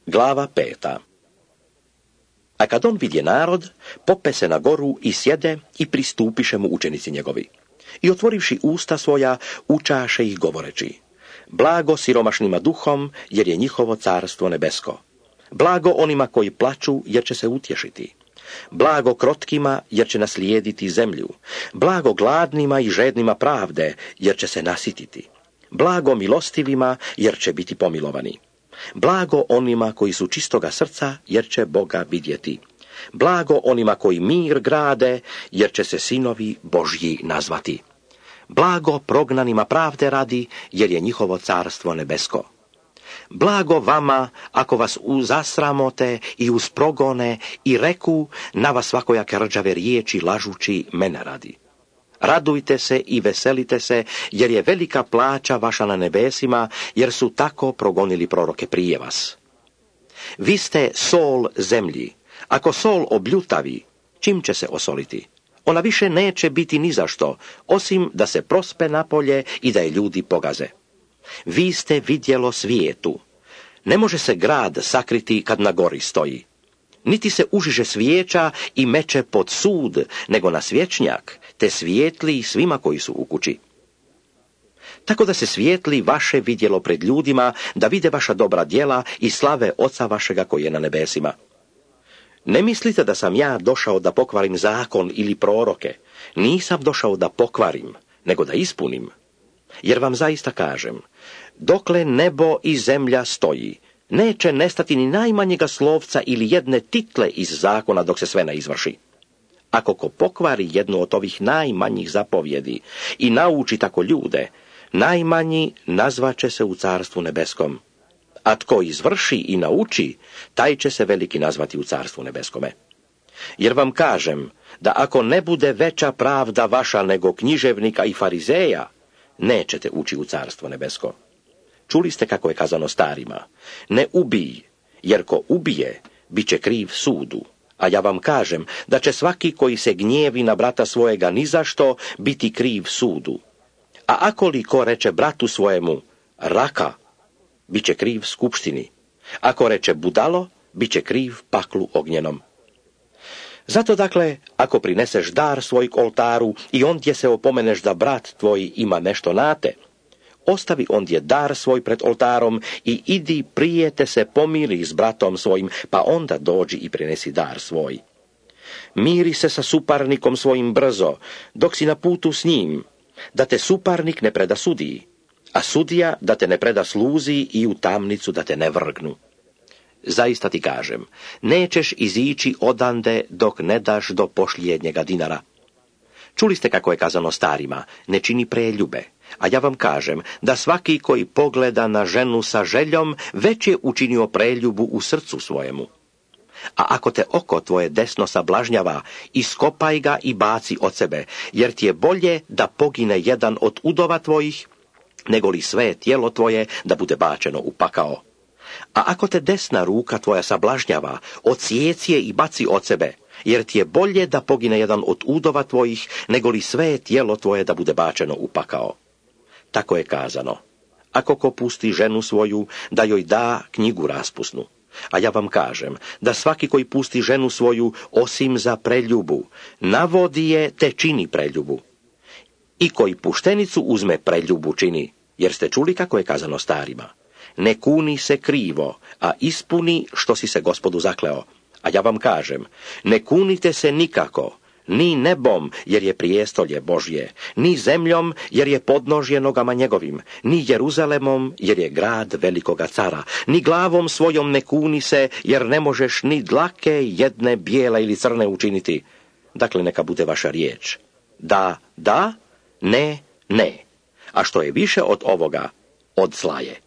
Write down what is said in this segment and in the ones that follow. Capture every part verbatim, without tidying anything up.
Glava peta. A kad on vidje narod, pope se na goru i sjede i pristupiše mu učenici njegovi. I otvorivši usta svoja, učaše ih govoreći: Blago siromašnima duhom, jer je njihovo carstvo nebesko. Blago onima koji plaču, jer će se utješiti. Blago krotkima, jer će naslijediti zemlju. Blago gladnima i žednima pravde, jer će se nasititi. Blago milostivima, jer će biti pomilovani. Blago onima koji su čistoga srca, jer će Boga vidjeti. Blago onima koji mir grade, jer će se sinovi Božji nazvati. Blago prognanima pravde radi, jer je njihovo carstvo nebesko. Blago vama, ako vas uzasramote i usprogone i reku na vas svakojake rđave riječi lažući mene radi. Radujte se i veselite se, jer je velika plaća vaša na nebesima, jer su tako progonili proroke prije vas. Vi ste sol zemlji. Ako sol obljutavi, čim će se osoliti? Ona više neće biti ni za što, osim da se prospe napolje i da je ljudi pogaze. Vi ste vidjelo svijetu. Ne može se grad sakriti kad na gori stoji. Niti se užiže svijeća i meče pod sud, nego na svječnjak, te svijetli svima koji su u kući. Tako da se svijetli vaše vidjelo pred ljudima, da vide vaša dobra djela i slave Oca vašega koji je na nebesima. Ne mislite da sam ja došao da pokvarim zakon ili proroke. Nisam došao da pokvarim, nego da ispunim. Jer vam zaista kažem, dokle nebo i zemlja stoji, neće nestati ni najmanjega slovca ili jedne title iz zakona dok se sve ne izvrši. Ako ko pokvari jednu od ovih najmanjih zapovjedi i nauči tako ljude, najmanji nazvaće se u carstvu nebeskom. A tko izvrši i nauči, taj će se veliki nazvati u carstvu nebeskome. Jer vam kažem, da ako ne bude veća pravda vaša nego književnika i farizeja, nećete ući u carstvo nebesko. Čuli ste kako je kazano starima: ne ubij, jer ko ubije, bit će kriv sudu. A ja vam kažem da će svaki koji se gnjevi na brata svojega nizašto biti kriv sudu. A ako li ko reče bratu svojemu raka, bit će kriv skupštini. Ako reče budalo, bit će kriv paklu ognjenom. Zato dakle, ako prineseš dar svoj k oltaru i ondje se opomeneš da brat tvoj ima nešto na te, ostavi ondje dar svoj pred oltarom i idi prije te se pomiri s bratom svojim, pa onda dođi i prinesi dar svoj. Miri se sa suparnikom svojim brzo, dok si na putu s njim, da te suparnik ne preda sudiji, a sudija da te ne preda sluzi i u tamnicu da te ne vrgnu. Zaista ti kažem, nećeš izići odande dok ne daš do pošljednjega dinara. Čuli ste kako je kazano starima, ne čini preljube, a ja vam kažem da svaki koji pogleda na ženu sa željom, već je učinio preljubu u srcu svojemu. A ako te oko tvoje desno sablažnjava, iskopaj ga i baci od sebe, jer ti je bolje da pogine jedan od udova tvojih, nego li sve tijelo tvoje da bude bačeno u pakao. A ako te desna ruka tvoja sablažnjava, odsijeci je i baci od sebe, jer ti je bolje da pogine jedan od udova tvojih, nego li sve tijelo tvoje da bude bačeno u pakao. Tako je kazano: ako ko pusti ženu svoju, da joj da knjigu raspusnu. A ja vam kažem da svaki koji pusti ženu svoju, osim za preljubu, navodi je te čini preljubu. I koji puštenicu uzme preljubu čini, jer ste čuli kako je kazano starima: ne kuni se krivo, a ispuni što si se Gospodu zakleo. A ja vam kažem, ne kunite se nikako, ni nebom, jer je prijestolje Božje, ni zemljom, jer je podnožje nogama njegovim, ni Jeruzalemom, jer je grad velikoga cara, ni glavom svojom ne kuni se, jer ne možeš ni dlake jedne bijele ili crne učiniti. Dakle, neka bude vaša riječ: da, da, ne, ne. A što je više od ovoga, od zla je.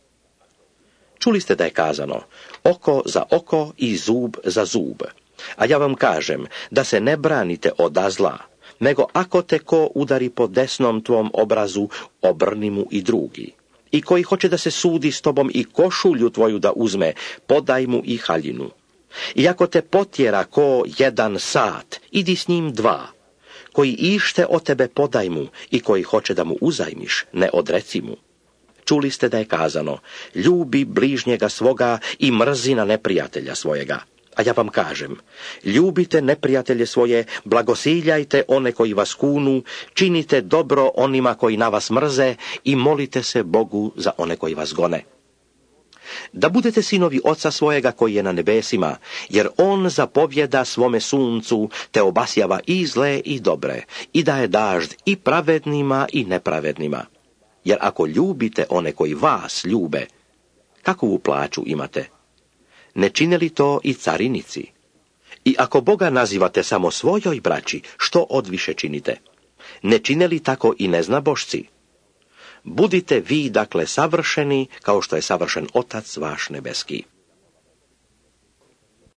Čuli ste da je kazano: oko za oko i zub za zub. A ja vam kažem da se ne branite od zla, nego ako te ko udari po desnom tvom obrazu, obrni mu i drugi. I koji hoće da se sudi s tobom i košulju tvoju da uzme, podaj mu i haljinu. I ako te potjera ko jedan sat, idi s njim dva. Koji ište od tebe podaj mu, i koji hoće da mu uzajmiš, ne odreci mu. Čuli ste da je kazano, ljubi bližnjega svoga i mrzi na neprijatelja svojega. A ja vam kažem, ljubite neprijatelje svoje, blagosiljajte one koji vas kunu, činite dobro onima koji na vas mrze i molite se Bogu za one koji vas gone. Da budete sinovi Oca svojega koji je na nebesima, jer On zapovjeda svome suncu, te obasjava i zle i dobre, i daje dažd i pravednima i nepravednima. Jer ako ljubite one koji vas ljube, kakvu plaću imate? Ne čine li to i carinici? I ako Boga nazivate samo svojoj braći, što odviše činite? Ne čine li tako i neznabošci? Budite vi, dakle, savršeni, kao što je savršen Otac vaš nebeski.